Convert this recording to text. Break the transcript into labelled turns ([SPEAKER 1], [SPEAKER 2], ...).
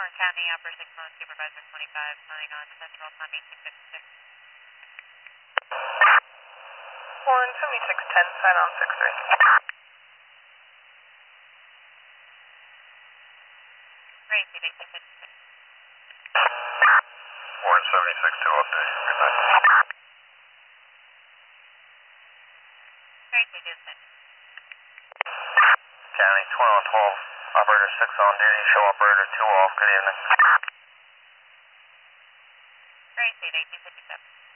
[SPEAKER 1] County, Upper 6 Month Supervisor 25, calling on Central Time 1856.
[SPEAKER 2] Warren 7610, sign on 6-3.
[SPEAKER 1] Great, 1856.
[SPEAKER 3] Warren 76-2 update, good night.
[SPEAKER 1] Great, 1856.
[SPEAKER 3] County 2112, operator 6 on duty, show operator 2 off, good evening.
[SPEAKER 1] Great, 1857.